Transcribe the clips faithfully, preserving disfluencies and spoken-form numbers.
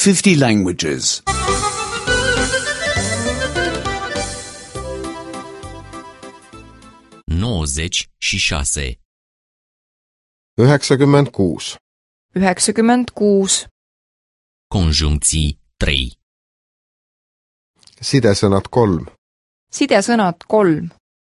fifty languages. nouăzeci și șase. üheksakümmend kuus. üheksakümmend kuus. Conjuncții trei. Sidesõnad kolm. Sidesõnad kolm.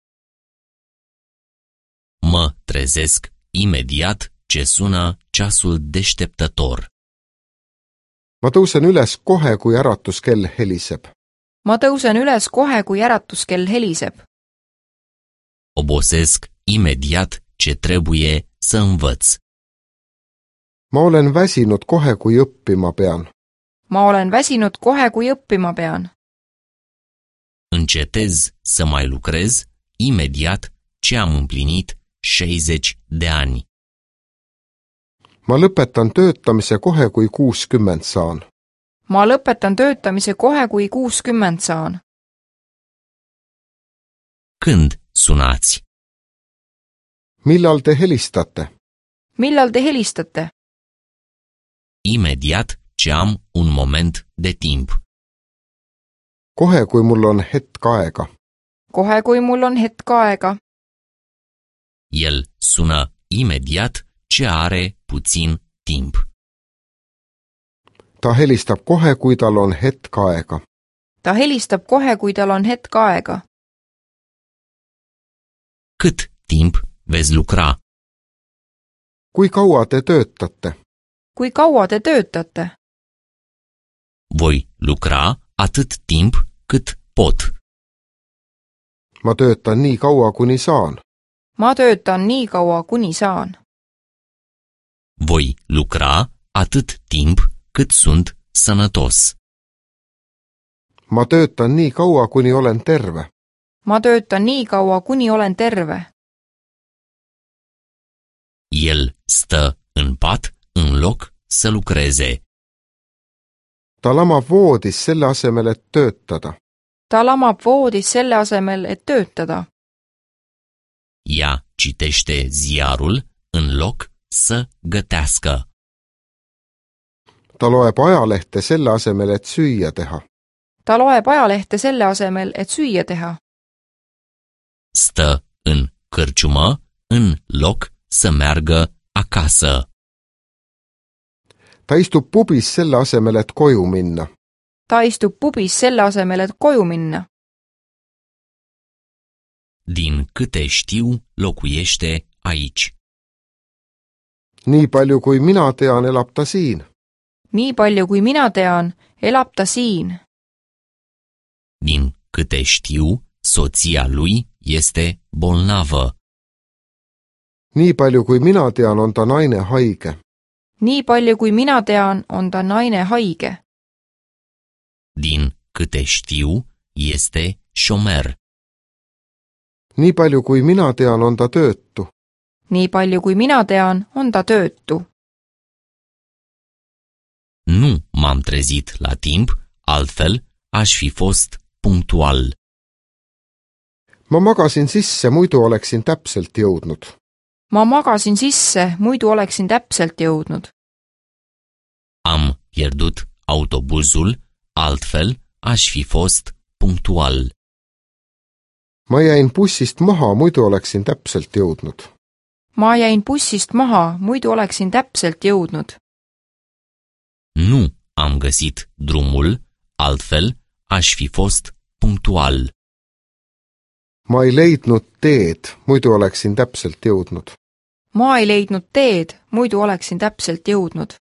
Mă trezesc imediat ce sună ceasul deșteptător. Ma tõusen üles kohe, kui äratuskell heliseb. Ma tõusen üles kohe, kui äratuskell heliseb. Obosesc imediat ce trebuie să învăț. Ma olen väsinud kohe, kui õppima pean. Ma olen väsinud kohe, kui õppima pean. Încetez să mai lucrez imediat ce am împlinit șaizeci de ani. Ma lõpetan töötamise kohe, kui kuuskümmend saan. Ma lõpetan töötamise kohe, kui kuuskümmend saan. Când sunați? Millal te helistate? Millal te helistate? Imediat ce am un moment de timp. Kohe, kui mul on hetk aega. Kohe, kui mul on hetk aega. El sună imediat ce are puțin timp. Ta helistab kohe, kui tal on hetk aega. Ta helistab kohe, kui tal on hetk aega. Cât timp veți lucra? Kui kaua te töötate? Kui kaua te töötate? Voi lucra atât timp cât pot. Ma töötan nii kaua, kuni saan. Ma töötan nii kaua, kuni saan. Voi lucra atât timp cât sunt sănătos. Ma töötan nii kaua, kuni olen terve. Ma töötan nii kaua, kuni olen terve. El stă în pat în loc să lucreze. Ta lamab voodis selle asemel, et töötada. Ta lamab voodis selle asemel, et töötada. Ea citește ziarul în loc să gătească. Ta loeb ajalehte selle asemel, et süüa teha. Ta loeb ajalehte selle asemel, et süüa teha. Stă în cârciumă în loc să meargă acasă. Ta istub pubis selle asemel, et koju minna. Ta istub pubis selle asemel, et koju minna. Din câte știu, locuiește aici. Nii palju, kui mina tean, elab ta siin. Nii palju, kui mina tean, elab ta siin. Din câte știu, soția lui este bolnavă. Nii palju, kui mina tean, on ta naine haige. Nii palju, kui mina tean, on ta naine haige. Din câte știu, este șomer. Nii palju, kui mina tean, on ta töötu. Nii palju, kui mina tean, on ta töötu. Nu m-am trezit la timp, altfel aș fi fost punctual. Ma magasin sisse, muidu oleksin täpselt jõudnud. Ma magasin sisse, muidu oleksin täpselt jõudnud. Am pierdut autobuzul, altfel aș fi fost punctual. Ma jäin bussist maha, muidu oleksin täpselt jõudnud. Ma jäin bussist maha, muidu oleksin täpselt jõudnud. Nu am găsit drumul, altfel aș fi fost punctual. Ma ei leidnud teed, muidu oleksin täpselt jõudnud. Ma ei leidnud teed, muidu oleksin täpselt jõudnud.